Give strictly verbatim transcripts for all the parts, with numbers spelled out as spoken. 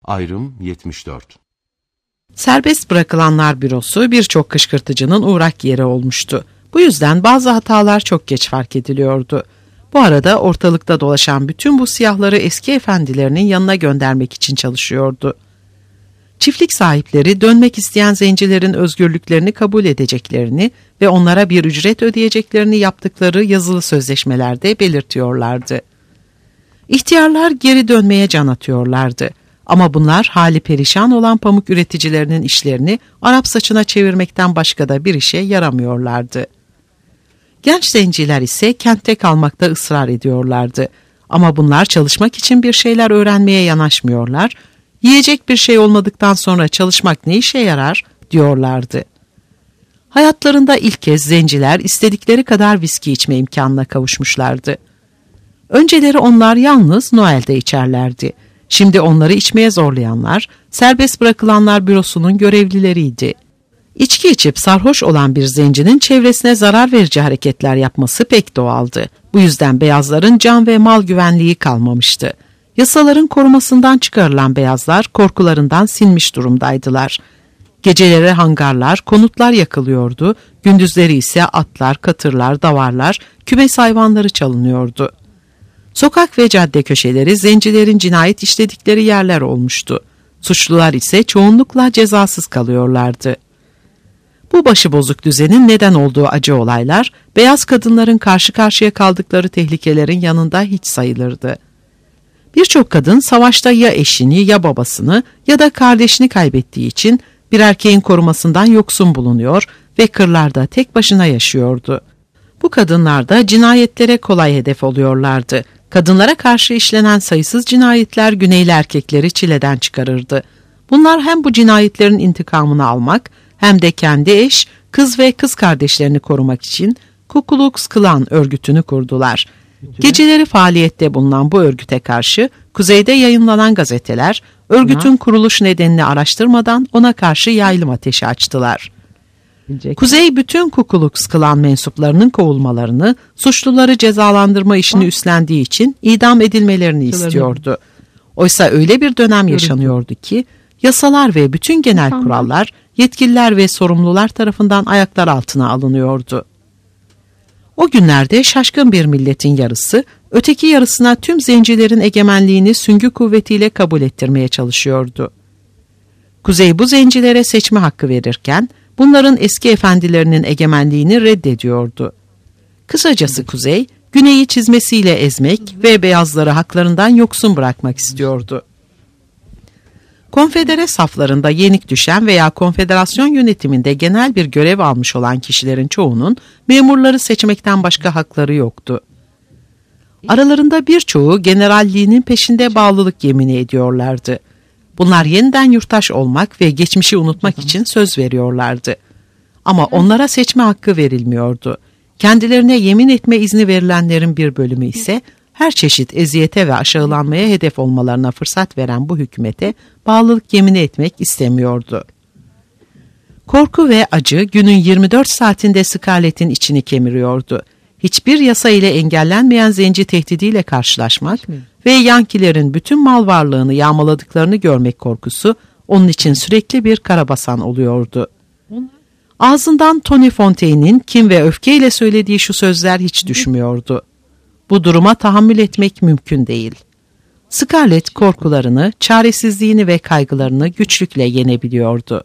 Ayrım yetmiş dört. Serbest bırakılanlar bürosu birçok kışkırtıcının uğrak yeri olmuştu. Bu yüzden bazı hatalar çok geç fark ediliyordu. Bu arada ortalıkta dolaşan bütün bu siyahları eski efendilerinin yanına göndermek için çalışıyordu. Çiftlik sahipleri dönmek isteyen zencilerin özgürlüklerini kabul edeceklerini ve onlara bir ücret ödeyeceklerini yaptıkları yazılı sözleşmelerde belirtiyorlardı. İhtiyarlar geri dönmeye can atıyorlardı. Ama bunlar hali perişan olan pamuk üreticilerinin işlerini Arap saçına çevirmekten başka da bir işe yaramıyorlardı. Genç zenciler ise kentte kalmakta ısrar ediyorlardı. Ama bunlar çalışmak için bir şeyler öğrenmeye yanaşmıyorlar, yiyecek bir şey olmadıktan sonra çalışmak ne işe yarar diyorlardı. Hayatlarında ilk kez zenciler istedikleri kadar viski içme imkanına kavuşmuşlardı. Önceleri onlar yalnız Noel'de içerlerdi. Şimdi onları içmeye zorlayanlar, serbest bırakılanlar bürosunun görevlileriydi. İçki içip sarhoş olan bir zencinin çevresine zarar verici hareketler yapması pek doğaldı. Bu yüzden beyazların can ve mal güvenliği kalmamıştı. Yasaların korumasından çıkarılan beyazlar korkularından sinmiş durumdaydılar. Geceleri hangarlar, konutlar yakılıyordu, gündüzleri ise atlar, katırlar, davarlar, kümes hayvanları çalınıyordu. Sokak ve cadde köşeleri zencilerin cinayet işledikleri yerler olmuştu. Suçlular ise çoğunlukla cezasız kalıyorlardı. Bu başıbozuk düzenin neden olduğu acı olaylar, beyaz kadınların karşı karşıya kaldıkları tehlikelerin yanında hiç sayılırdı. Birçok kadın savaşta ya eşini ya babasını ya da kardeşini kaybettiği için bir erkeğin korumasından yoksun bulunuyor ve kırlarda tek başına yaşıyordu. Bu kadınlar da cinayetlere kolay hedef oluyorlardı. Kadınlara karşı işlenen sayısız cinayetler Güneyli erkekleri çileden çıkarırdı. Bunlar hem bu cinayetlerin intikamını almak hem de kendi eş, kız ve kız kardeşlerini korumak için Ku Klux Klan örgütünü kurdular. Geceleri faaliyette bulunan bu örgüte karşı kuzeyde yayınlanan gazeteler örgütün kuruluş nedenini araştırmadan ona karşı yaylım ateşi açtılar. Kuzey bütün Ku Klux Klan mensuplarının kovulmalarını, suçluları cezalandırma işini üstlendiği için idam edilmelerini istiyordu. Oysa öyle bir dönem yaşanıyordu ki yasalar ve bütün genel kurallar yetkililer ve sorumlular tarafından ayaklar altına alınıyordu. O günlerde şaşkın bir milletin yarısı, öteki yarısına tüm zencilerin egemenliğini süngü kuvvetiyle kabul ettirmeye çalışıyordu. Kuzey bu zencilere seçme hakkı verirken, bunların eski efendilerinin egemenliğini reddediyordu. Kısacası Kuzey, Güney'i çizmesiyle ezmek ve beyazları haklarından yoksun bırakmak istiyordu. Konfedere saflarında yenik düşen veya konfederasyon yönetiminde genel bir görev almış olan kişilerin çoğunun memurları seçmekten başka hakları yoktu. Aralarında birçoğu generalliğinin peşinde bağlılık yemini ediyorlardı. Bunlar yeniden yurttaş olmak ve geçmişi unutmak için söz veriyorlardı. Ama onlara seçme hakkı verilmiyordu. Kendilerine yemin etme izni verilenlerin bir bölümü ise her çeşit eziyete ve aşağılanmaya hedef olmalarına fırsat veren bu hükümete bağlılık yemini etmek istemiyordu. Korku ve acı günün yirmi dört saatinde Scarlett'in içini kemiriyordu. Hiçbir yasa ile engellenmeyen zenci tehdidiyle karşılaşmak ve Yankilerin bütün mal varlığını yağmaladıklarını görmek korkusu onun için sürekli bir karabasan oluyordu. Ağzından Tony Fontaine'in kin ve öfkeyle söylediği şu sözler hiç düşmüyordu. Bu duruma tahammül etmek mümkün değil. Scarlett korkularını, çaresizliğini ve kaygılarını güçlükle yenebiliyordu.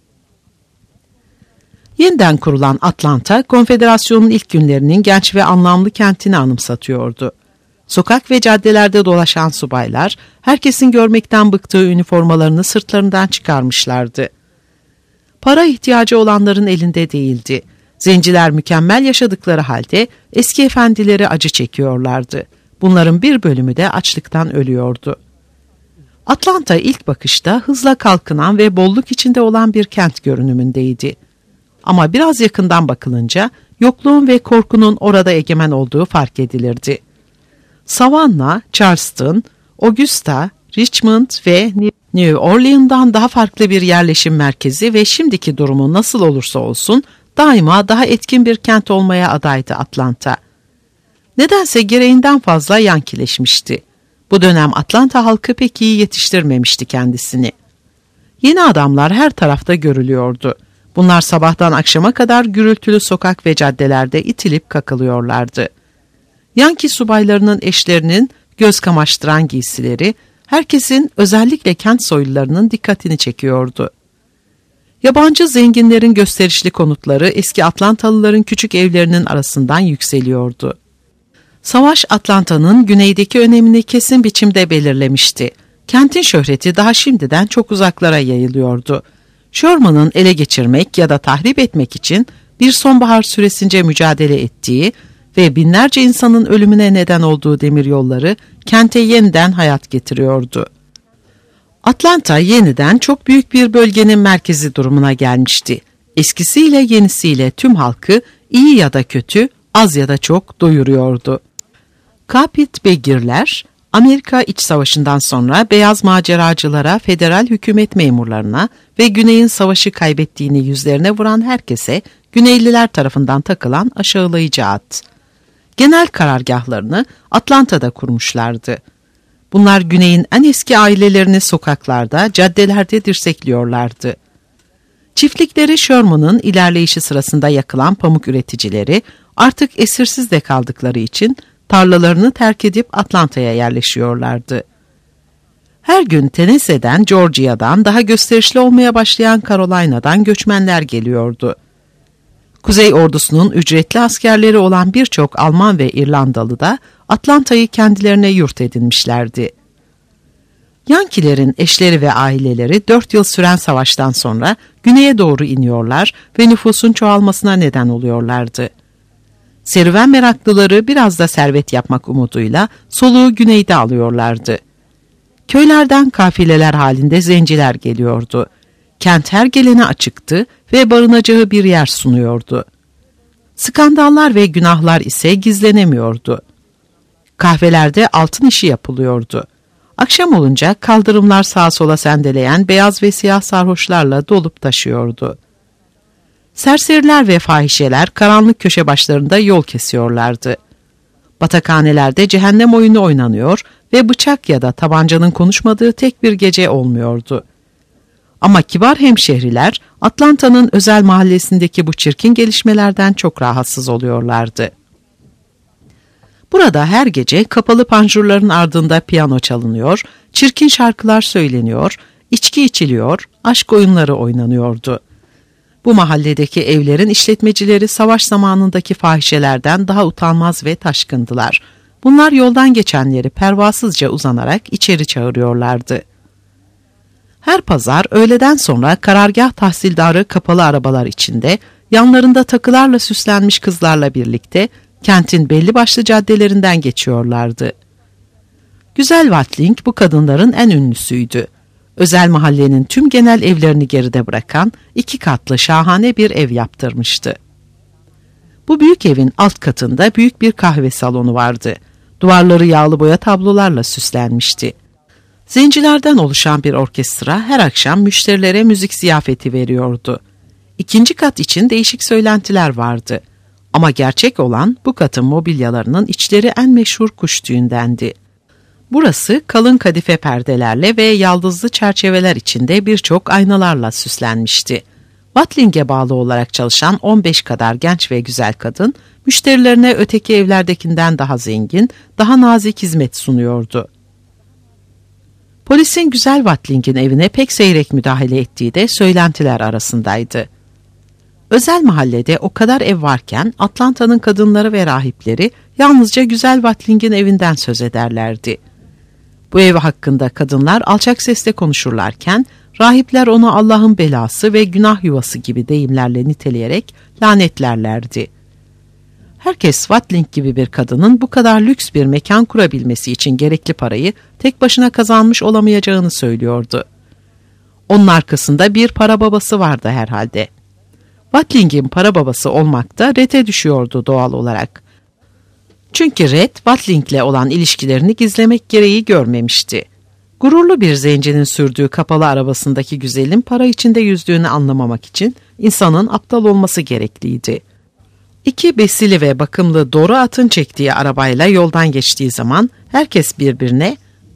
Yeniden kurulan Atlanta, konfederasyonun ilk günlerinin genç ve anlamlı kentini anımsatıyordu. Sokak ve caddelerde dolaşan subaylar, herkesin görmekten bıktığı üniformalarını sırtlarından çıkarmışlardı. Para ihtiyacı olanların elinde değildi. Zenciler mükemmel yaşadıkları halde eski efendileri acı çekiyorlardı. Bunların bir bölümü de açlıktan ölüyordu. Atlanta ilk bakışta hızla kalkınan ve bolluk içinde olan bir kent görünümündeydi. Ama biraz yakından bakılınca yokluğun ve korkunun orada egemen olduğu fark edilirdi. Savannah, Charleston, Augusta, Richmond ve New Orleans'dan daha farklı bir yerleşim merkezi ve şimdiki durumu nasıl olursa olsun daima daha etkin bir kent olmaya adaydı Atlanta. Nedense gereğinden fazla yankileşmişti. Bu dönem Atlanta halkı pek iyi yetiştirmemişti kendisini. Yeni adamlar her tarafta görülüyordu. Bunlar sabahtan akşama kadar gürültülü sokak ve caddelerde itilip kakılıyorlardı. Yankee subaylarının eşlerinin göz kamaştıran giysileri, herkesin özellikle kent soylularının dikkatini çekiyordu. Yabancı zenginlerin gösterişli konutları eski Atlantalıların küçük evlerinin arasından yükseliyordu. Savaş Atlanta'nın güneydeki önemini kesin biçimde belirlemişti. Kentin şöhreti daha şimdiden çok uzaklara yayılıyordu. Sherman'ın ele geçirmek ya da tahrip etmek için bir sonbahar süresince mücadele ettiği ve binlerce insanın ölümüne neden olduğu demiryolları kente yeniden hayat getiriyordu. Atlanta yeniden çok büyük bir bölgenin merkezi durumuna gelmişti. Eskisiyle yenisiyle tüm halkı iyi ya da kötü, az ya da çok doyuruyordu. Capit Begirler, Amerika İç Savaşı'ndan sonra beyaz maceracılara, federal hükümet memurlarına ve Güney'in savaşı kaybettiğini yüzlerine vuran herkese Güneyliler tarafından takılan aşağılayıcı ad. Genel karargahlarını Atlanta'da kurmuşlardı. Bunlar Güney'in en eski ailelerini sokaklarda, caddelerde dirsekliyorlardı. Çiftlikleri Sherman'ın ilerleyişi sırasında yakılan pamuk üreticileri artık esirsiz de kaldıkları için tarlalarını terk edip Atlanta'ya yerleşiyorlardı. Her gün Tennessee'den, Georgia'dan, daha gösterişli olmaya başlayan Carolina'dan göçmenler geliyordu. Kuzey ordusunun ücretli askerleri olan birçok Alman ve İrlandalı da Atlanta'yı kendilerine yurt edinmişlerdi. Yankilerin eşleri ve aileleri dört yıl süren savaştan sonra güneye doğru iniyorlar ve nüfusun çoğalmasına neden oluyorlardı. Serüven meraklıları biraz da servet yapmak umuduyla soluğu güneyde alıyorlardı. Köylerden kafileler halinde zenciler geliyordu. Kent her gelene açıktı ve barınacağı bir yer sunuyordu. Skandallar ve günahlar ise gizlenemiyordu. Kahvelerde altın işi yapılıyordu. Akşam olunca kaldırımlar sağa sola sendeleyen beyaz ve siyah sarhoşlarla dolup taşıyordu. Serseriler ve fahişeler karanlık köşe başlarında yol kesiyorlardı. Batakhanelerde cehennem oyunu oynanıyor ve bıçak ya da tabancanın konuşmadığı tek bir gece olmuyordu. Ama kibar hemşehriler Atlanta'nın özel mahallesindeki bu çirkin gelişmelerden çok rahatsız oluyorlardı. Burada her gece kapalı panjurların ardında piyano çalınıyor, çirkin şarkılar söyleniyor, içki içiliyor, aşk oyunları oynanıyordu. Bu mahalledeki evlerin işletmecileri savaş zamanındaki fahişelerden daha utanmaz ve taşkındılar. Bunlar yoldan geçenleri pervasızca uzanarak içeri çağırıyorlardı. Her pazar öğleden sonra karargah tahsildarı kapalı arabalar içinde, yanlarında takılarla süslenmiş kızlarla birlikte kentin belli başlı caddelerinden geçiyorlardı. Güzel Watling bu kadınların en ünlüsüydü. Özel mahallenin tüm genel evlerini geride bırakan iki katlı şahane bir ev yaptırmıştı. Bu büyük evin alt katında büyük bir kahve salonu vardı. Duvarları yağlı boya tablolarla süslenmişti. Zencilerden oluşan bir orkestra her akşam müşterilere müzik ziyafeti veriyordu. İkinci kat için değişik söylentiler vardı. Ama gerçek olan bu katın mobilyalarının içleri en meşhur kuş tüyündendi. Burası kalın kadife perdelerle ve yaldızlı çerçeveler içinde birçok aynalarla süslenmişti. Watling'e bağlı olarak çalışan on beş kadar genç ve güzel kadın, müşterilerine öteki evlerdekinden daha zengin, daha nazik hizmet sunuyordu. Polisin Güzel Watling'in evine pek seyrek müdahale ettiği de söylentiler arasındaydı. Özel mahallede o kadar ev varken Atlanta'nın kadınları ve rahipleri yalnızca Güzel Watling'in evinden söz ederlerdi. Bu ev hakkında kadınlar alçak sesle konuşurlarken rahipler onu Allah'ın belası ve günah yuvası gibi deyimlerle niteleyerek lanetlerlerdi. Herkes Watling gibi bir kadının bu kadar lüks bir mekan kurabilmesi için gerekli parayı tek başına kazanmış olamayacağını söylüyordu. Onun arkasında bir para babası vardı herhalde. Watling'in para babası olmakta Rhett'e düşüyordu doğal olarak. Çünkü Rhett, Watling'le olan ilişkilerini gizlemek gereği görmemişti. Gururlu bir zencinin sürdüğü kapalı arabasındaki güzelin para içinde yüzdüğünü anlamamak için insanın aptal olması gerekliydi. İki besili ve bakımlı doğru atın çektiği arabayla yoldan geçtiği zaman herkes birbirine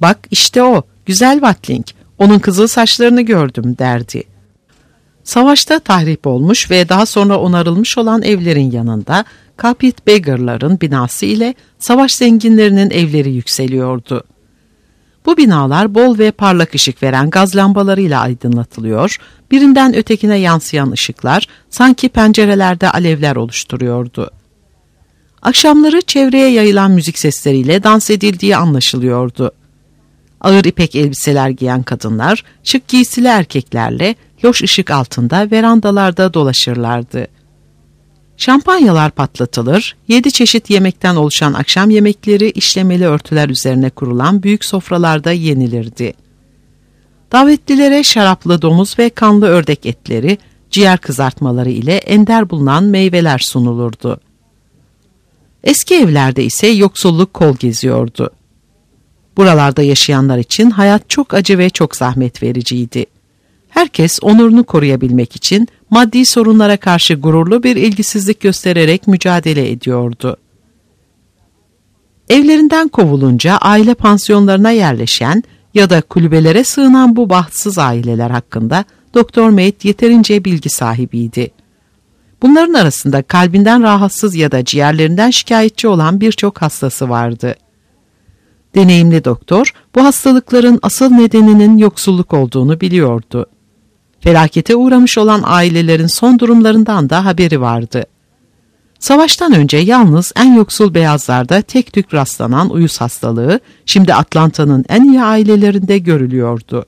bak işte o, güzel Watling, onun kızıl saçlarını gördüm derdi. Savaşta tahrip olmuş ve daha sonra onarılmış olan evlerin yanında Kapit Beggar'ların binası ile savaş zenginlerinin evleri yükseliyordu. Bu binalar bol ve parlak ışık veren gaz lambalarıyla aydınlatılıyor, birinden ötekine yansıyan ışıklar sanki pencerelerde alevler oluşturuyordu. Akşamları çevreye yayılan müzik sesleriyle dans edildiği anlaşılıyordu. Ağır ipek elbiseler giyen kadınlar, şık giysili erkeklerle loş ışık altında verandalarda dolaşırlardı. Şampanyalar patlatılır, yedi çeşit yemekten oluşan akşam yemekleri işlemeli örtüler üzerine kurulan büyük sofralarda yenilirdi. Davetlilere şaraplı domuz ve kanlı ördek etleri, ciğer kızartmaları ile ender bulunan meyveler sunulurdu. Eski evlerde ise yoksulluk kol geziyordu. Buralarda yaşayanlar için hayat çok acı ve çok zahmet vericiydi. Herkes onurunu koruyabilmek için maddi sorunlara karşı gururlu bir ilgisizlik göstererek mücadele ediyordu. Evlerinden kovulunca aile pansiyonlarına yerleşen ya da kulübelere sığınan bu bahtsız aileler hakkında Doktor Mead yeterince bilgi sahibiydi. Bunların arasında kalbinden rahatsız ya da ciğerlerinden şikayetçi olan birçok hastası vardı. Deneyimli doktor bu hastalıkların asıl nedeninin yoksulluk olduğunu biliyordu. Felakete uğramış olan ailelerin son durumlarından da haberi vardı. Savaştan önce yalnız en yoksul beyazlarda tek tük rastlanan uyuz hastalığı şimdi Atlanta'nın en iyi ailelerinde görülüyordu.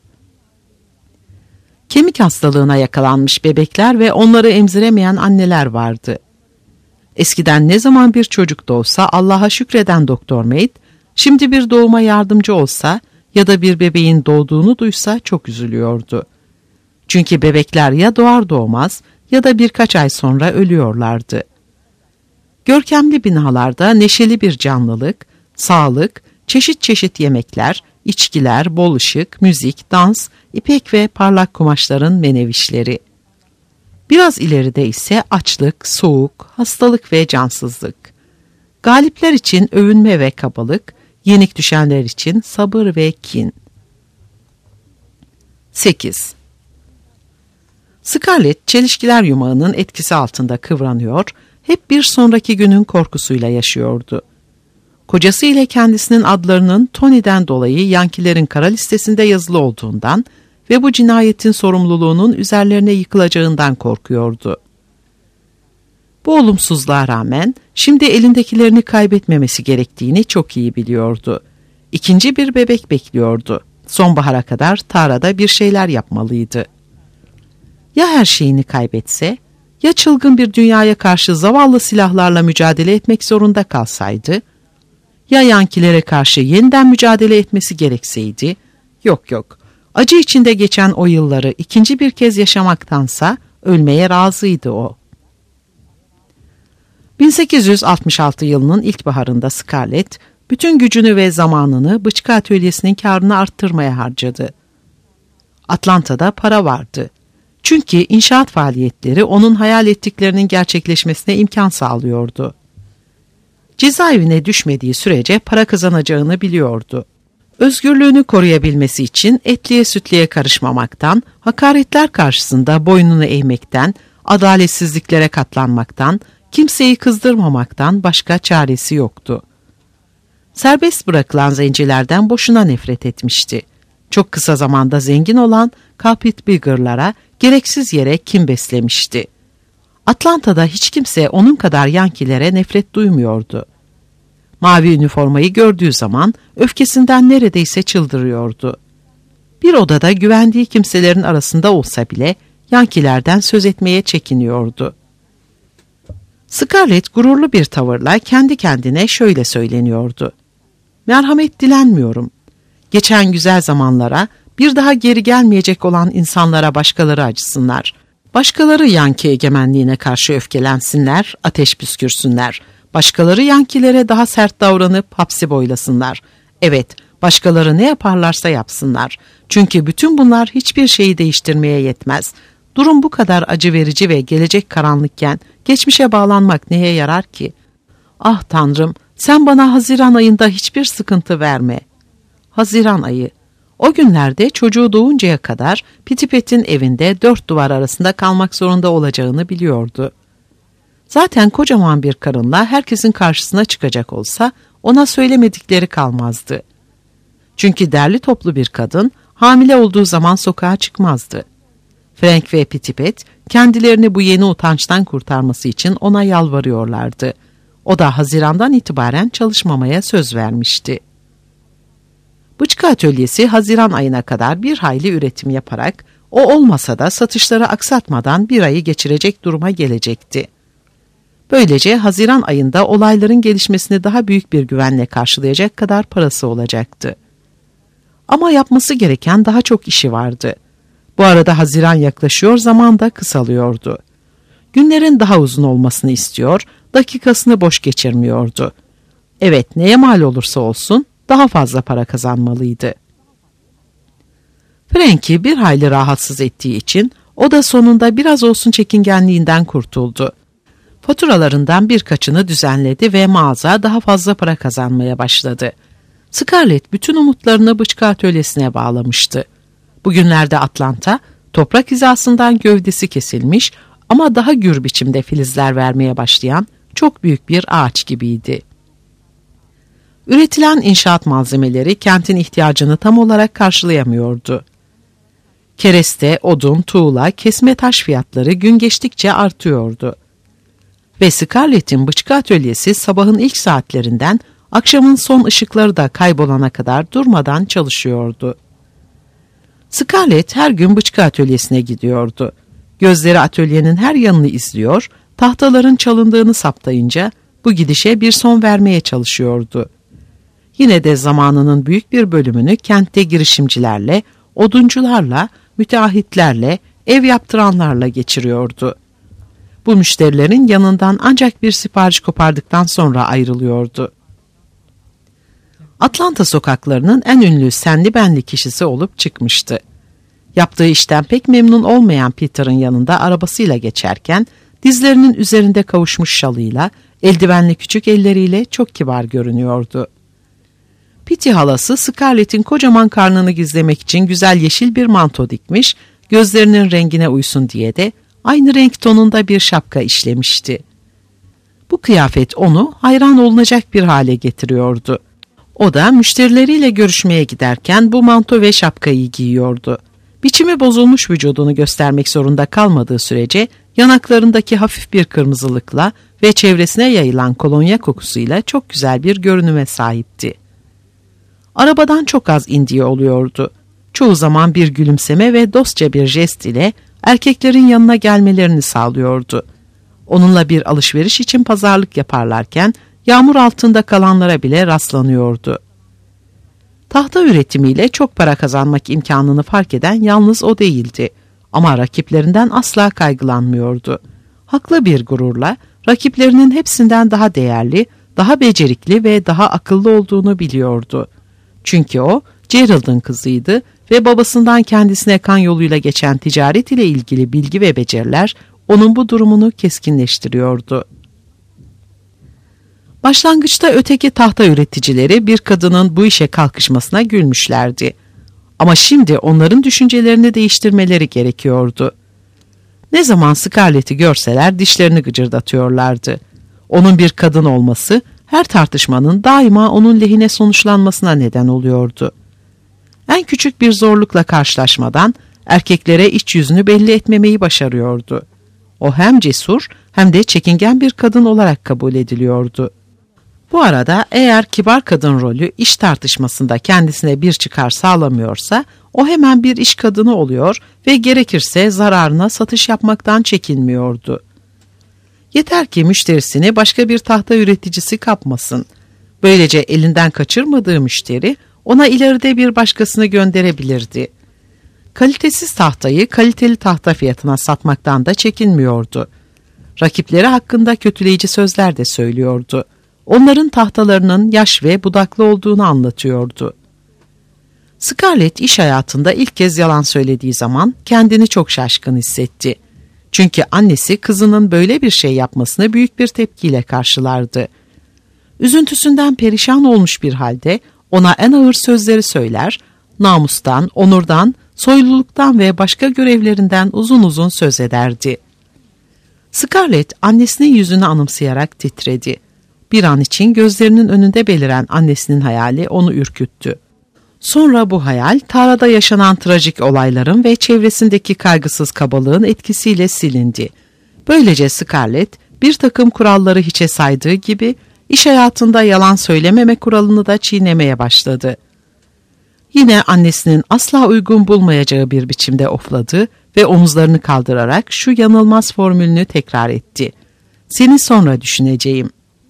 Kemik hastalığına yakalanmış bebekler ve onları emziremeyen anneler vardı. Eskiden ne zaman bir çocuk doğsa Allah'a şükreden Doktor Mead, şimdi bir doğuma yardımcı olsa ya da bir bebeğin doğduğunu duysa çok üzülüyordu. Çünkü bebekler ya doğar doğmaz ya da birkaç ay sonra ölüyorlardı. Görkemli binalarda neşeli bir canlılık, sağlık, çeşit çeşit yemekler, içkiler, bol ışık, müzik, dans, ipek ve parlak kumaşların menevişleri. Biraz ileride ise açlık, soğuk, hastalık ve cansızlık. Galipler için övünme ve kabalık, yenik düşenler için sabır ve kin. sekiz. Scarlett, çelişkiler yumağının etkisi altında kıvranıyor, hep bir sonraki günün korkusuyla yaşıyordu. Kocası ile kendisinin adlarının Tony'den dolayı Yankilerin kara listesinde yazılı olduğundan ve bu cinayetin sorumluluğunun üzerlerine yıkılacağından korkuyordu. Bu olumsuzluğa rağmen şimdi elindekilerini kaybetmemesi gerektiğini çok iyi biliyordu. İkinci bir bebek bekliyordu. Sonbahara kadar Tara'da bir şeyler yapmalıydı. Ya her şeyini kaybetse, ya çılgın bir dünyaya karşı zavallı silahlarla mücadele etmek zorunda kalsaydı, ya Yankilere karşı yeniden mücadele etmesi gerekseydi, yok yok, acı içinde geçen o yılları ikinci bir kez yaşamaktansa ölmeye razıydı o. bin sekiz yüz altmış altı yılının ilkbaharında Scarlett, bütün gücünü ve zamanını bıçkı atölyesinin karını arttırmaya harcadı. Atlanta'da para vardı. Çünkü inşaat faaliyetleri onun hayal ettiklerinin gerçekleşmesine imkan sağlıyordu. Cezaevine düşmediği sürece para kazanacağını biliyordu. Özgürlüğünü koruyabilmesi için etliye sütliye karışmamaktan, hakaretler karşısında boynunu eğmekten, adaletsizliklere katlanmaktan, kimseyi kızdırmamaktan başka çaresi yoktu. Serbest bırakılan zencilerden boşuna nefret etmişti. Çok kısa zamanda zengin olan Kapit Beggar'lara gereksiz yere kin beslemişti. Atlanta'da hiç kimse onun kadar Yankilere nefret duymuyordu. Mavi üniformayı gördüğü zaman öfkesinden neredeyse çıldırıyordu. Bir odada güvendiği kimselerin arasında olsa bile Yankilerden söz etmeye çekiniyordu. Scarlett gururlu bir tavırla kendi kendine şöyle söyleniyordu. Merhamet dilenmiyorum. Geçen güzel zamanlara, bir daha geri gelmeyecek olan insanlara başkaları acısınlar. Başkaları Yanki egemenliğine karşı öfkelensinler, ateş püskürsünler. Başkaları Yankilere daha sert davranıp hapsi boylasınlar. Evet, başkaları ne yaparlarsa yapsınlar. Çünkü bütün bunlar hiçbir şeyi değiştirmeye yetmez. Durum bu kadar acı verici ve gelecek karanlıkken geçmişe bağlanmak neye yarar ki? Ah Tanrım, sen bana Haziran ayında hiçbir sıkıntı verme. Haziran ayı. O günlerde çocuğu doğuncaya kadar Pitipet'in evinde dört duvar arasında kalmak zorunda olacağını biliyordu. Zaten kocaman bir karınla herkesin karşısına çıkacak olsa ona söylemedikleri kalmazdı. Çünkü derli toplu bir kadın hamile olduğu zaman sokağa çıkmazdı. Frank ve Pitipet kendilerini bu yeni utançtan kurtarması için ona yalvarıyorlardı. O da Haziran'dan itibaren çalışmamaya söz vermişti. Bıçkı atölyesi Haziran ayına kadar bir hayli üretim yaparak, o olmasa da satışları aksatmadan bir ayı geçirecek duruma gelecekti. Böylece Haziran ayında olayların gelişmesini daha büyük bir güvenle karşılayacak kadar parası olacaktı. Ama yapması gereken daha çok işi vardı. Bu arada Haziran yaklaşıyor, zaman da kısalıyordu. Günlerin daha uzun olmasını istiyor, dakikasını boş geçirmiyordu. Evet, neye mal olursa olsun daha fazla para kazanmalıydı. Frank'i bir hayli rahatsız ettiği için o da sonunda biraz olsun çekingenliğinden kurtuldu. Faturalarından birkaçını düzenledi ve mağaza daha fazla para kazanmaya başladı. Scarlett bütün umutlarını bıçkı atölyesine bağlamıştı. Bugünlerde Atlanta, toprak hizasından gövdesi kesilmiş ama daha gür biçimde filizler vermeye başlayan çok büyük bir ağaç gibiydi. Üretilen inşaat malzemeleri kentin ihtiyacını tam olarak karşılayamıyordu. Kereste, odun, tuğla, kesme taş fiyatları gün geçtikçe artıyordu. Ve Scarlett'in bıçkı atölyesi sabahın ilk saatlerinden akşamın son ışıkları da kaybolana kadar durmadan çalışıyordu. Scarlett her gün bıçkı atölyesine gidiyordu. Gözleri atölyenin her yanını izliyor, tahtaların çalındığını saptayınca bu gidişe bir son vermeye çalışıyordu. Yine de zamanının büyük bir bölümünü kentte girişimcilerle, oduncularla, müteahhitlerle, ev yaptıranlarla geçiriyordu. Bu müşterilerin yanından ancak bir sipariş kopardıktan sonra ayrılıyordu. Atlanta sokaklarının en ünlü senli benli kişisi olup çıkmıştı. Yaptığı işten pek memnun olmayan Peter'ın yanında arabasıyla geçerken, dizlerinin üzerinde kavuşmuş şalıyla, eldivenli küçük elleriyle çok kibar görünüyordu. Pitty halası Scarlett'in kocaman karnını gizlemek için güzel yeşil bir manto dikmiş, gözlerinin rengine uysun diye de aynı renk tonunda bir şapka işlemişti. Bu kıyafet onu hayran olunacak bir hale getiriyordu. O da müşterileriyle görüşmeye giderken bu manto ve şapkayı giyiyordu. Biçimi bozulmuş vücudunu göstermek zorunda kalmadığı sürece yanaklarındaki hafif bir kırmızılıkla ve çevresine yayılan kolonya kokusuyla çok güzel bir görünüme sahipti. Arabadan çok az indiği oluyordu. Çoğu zaman bir gülümseme ve dostça bir jest ile erkeklerin yanına gelmelerini sağlıyordu. Onunla bir alışveriş için pazarlık yaparlarken yağmur altında kalanlara bile rastlanıyordu. Tahta üretimiyle çok para kazanmak imkanını fark eden yalnız o değildi. Ama rakiplerinden asla kaygılanmıyordu. Haklı bir gururla rakiplerinin hepsinden daha değerli, daha becerikli ve daha akıllı olduğunu biliyordu. Çünkü o Gerald'ın kızıydı ve babasından kendisine kan yoluyla geçen ticaret ile ilgili bilgi ve beceriler onun bu durumunu keskinleştiriyordu. Başlangıçta öteki tahta üreticileri bir kadının bu işe kalkışmasına gülmüşlerdi. Ama şimdi onların düşüncelerini değiştirmeleri gerekiyordu. Ne zaman Scarlett'i görseler dişlerini gıcırdatıyorlardı. Onun bir kadın olması her tartışmanın daima onun lehine sonuçlanmasına neden oluyordu. En küçük bir zorlukla karşılaşmadan erkeklere iç yüzünü belli etmemeyi başarıyordu. O hem cesur hem de çekingen bir kadın olarak kabul ediliyordu. Bu arada eğer kibar kadın rolü iş tartışmasında kendisine bir çıkar sağlamıyorsa o hemen bir iş kadını oluyor ve gerekirse zararına satış yapmaktan çekinmiyordu. Yeter ki müşterisini başka bir tahta üreticisi kapmasın. Böylece elinden kaçırmadığı müşteri ona ileride bir başkasını gönderebilirdi. Kalitesiz tahtayı kaliteli tahta fiyatına satmaktan da çekinmiyordu. Rakipleri hakkında kötüleyici sözler de söylüyordu. Onların tahtalarının yaş ve budaklı olduğunu anlatıyordu. Scarlett iş hayatında ilk kez yalan söylediği zaman kendini çok şaşkın hissetti. Çünkü annesi kızının böyle bir şey yapmasını büyük bir tepkiyle karşılardı. Üzüntüsünden perişan olmuş bir halde ona en ağır sözleri söyler, namustan, onurdan, soyluluktan ve başka görevlerinden uzun uzun söz ederdi. Scarlett annesinin yüzünü anımsayarak titredi. Bir an için gözlerinin önünde beliren annesinin hayali onu ürküttü. Sonra bu hayal, Tara'da yaşanan trajik olayların ve çevresindeki kaygısız kabalığın etkisiyle silindi. Böylece Scarlett, bir takım kuralları hiçe saydığı gibi, iş hayatında yalan söylememe kuralını da çiğnemeye başladı. Yine annesinin asla uygun bulmayacağı bir biçimde ofladı ve omuzlarını kaldırarak şu yanılmaz formülünü tekrar etti. Seni sonra düşüneceğim.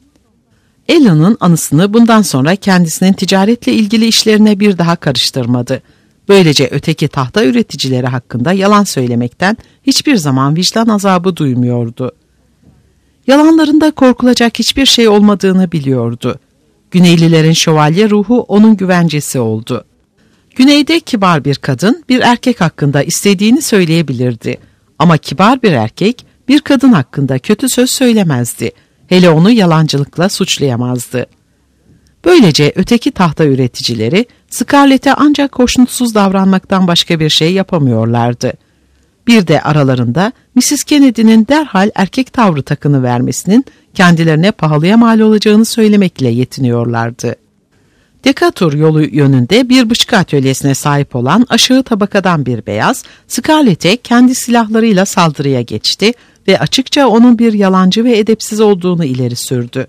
Ellen'ın anısını bundan sonra kendisinin ticaretle ilgili işlerine bir daha karıştırmadı. Böylece öteki tahta üreticileri hakkında yalan söylemekten hiçbir zaman vicdan azabı duymuyordu. Yalanlarında korkulacak hiçbir şey olmadığını biliyordu. Güneylilerin şövalye ruhu onun güvencesi oldu. Güneyde kibar bir kadın bir erkek hakkında istediğini söyleyebilirdi. Ama kibar bir erkek bir kadın hakkında kötü söz söylemezdi. Hele onu yalancılıkla suçlayamazdı. Böylece öteki tahta üreticileri Scarlett'e ancak hoşnutsuz davranmaktan başka bir şey yapamıyorlardı. Bir de aralarında missus Kennedy'nin derhal erkek tavrı takını vermesinin kendilerine pahalıya mal olacağını söylemekle yetiniyorlardı. Decatur yolu yönünde bir bıçkı atölyesine sahip olan aşağı tabakadan bir beyaz, Scarlett'e kendi silahlarıyla saldırıya geçti ve açıkça onun bir yalancı ve edepsiz olduğunu ileri sürdü.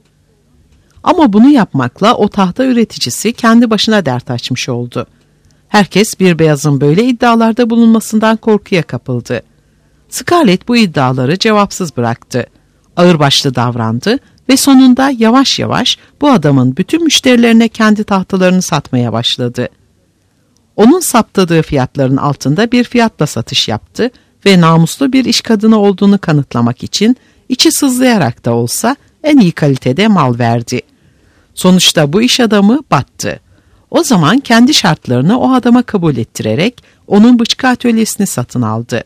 Ama bunu yapmakla o tahta üreticisi kendi başına dert açmış oldu. Herkes bir beyazın böyle iddialarda bulunmasından korkuya kapıldı. Scarlett bu iddiaları cevapsız bıraktı. Ağırbaşlı davrandı ve sonunda yavaş yavaş bu adamın bütün müşterilerine kendi tahtalarını satmaya başladı. Onun saptadığı fiyatların altında bir fiyatla satış yaptı ve namuslu bir iş kadını olduğunu kanıtlamak için içi sızlayarak da olsa en iyi kalitede mal verdi. Sonuçta bu iş adamı battı. O zaman kendi şartlarını o adama kabul ettirerek onun bıçkı atölyesini satın aldı.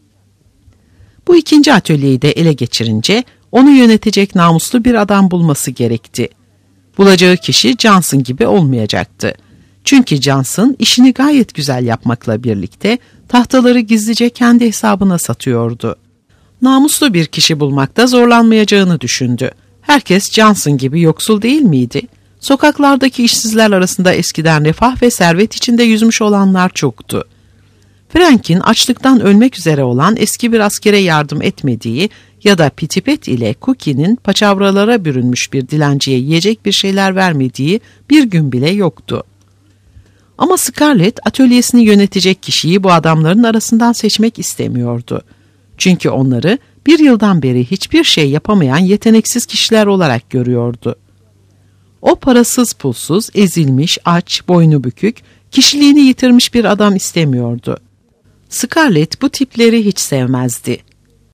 Bu ikinci atölyeyi de ele geçirince onu yönetecek namuslu bir adam bulması gerekti. Bulacağı kişi Johnson gibi olmayacaktı. Çünkü Johnson işini gayet güzel yapmakla birlikte tahtaları gizlice kendi hesabına satıyordu. Namuslu bir kişi bulmakta zorlanmayacağını düşündü. Herkes Johnson gibi yoksul değil miydi? Sokaklardaki işsizler arasında eskiden refah ve servet içinde yüzmüş olanlar çoktu. Frank'in açlıktan ölmek üzere olan eski bir askere yardım etmediği ya da Pitipet ile Cookie'nin paçavralara bürünmüş bir dilenciye yiyecek bir şeyler vermediği bir gün bile yoktu. Ama Scarlett atölyesini yönetecek kişiyi bu adamların arasından seçmek istemiyordu. Çünkü onları bir yıldan beri hiçbir şey yapamayan yeteneksiz kişiler olarak görüyordu. O parasız pulsuz, ezilmiş, aç, boynu bükük, kişiliğini yitirmiş bir adam istemiyordu. Scarlett bu tipleri hiç sevmezdi.